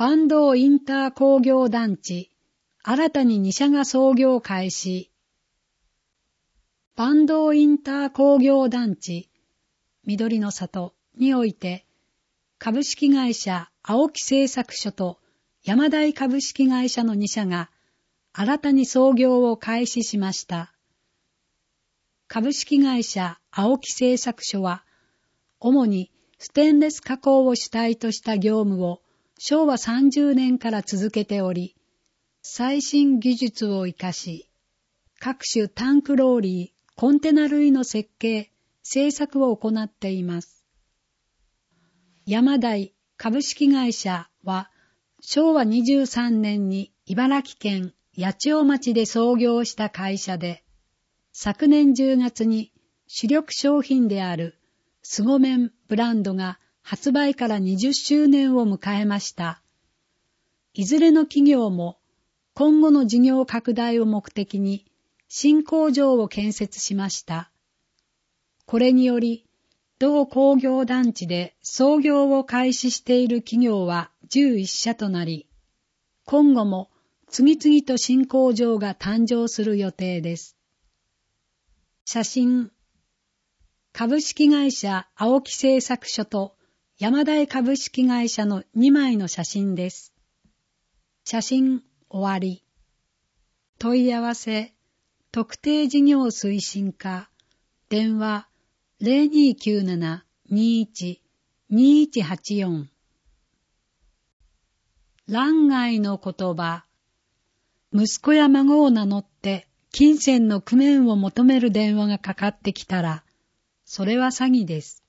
坂東インター工業団地、新たに2社が操業開始。坂東インター工業団地、緑の里において、株式会社青木製作所と山台株式会社の2社が新たに操業を開始しました。株式会社青木製作所は、主にステンレス加工を主体とした業務を昭和30年から続けており、最新技術を活かし、各種タンクローリー、コンテナ類の設計、製作を行っています。山台株式会社は、昭和23年に茨城県八千代町で創業した会社で、昨年10月に主力商品であるスゴメンブランドが発売から20周年を迎えました。いずれの企業も今後の事業拡大を目的に新工場を建設しました。これにより、同工業団地で操業を開始している企業は11社となり、今後も次々と新工場が誕生する予定です。写真、株式会社青木製作所と山台株式会社の2枚の写真です。写真終わり。問い合わせ、特定事業推進課、電話0297-21-2184。欄外の言葉。息子や孫を名乗って金銭の工面を求める電話がかかってきたら、それは詐欺です。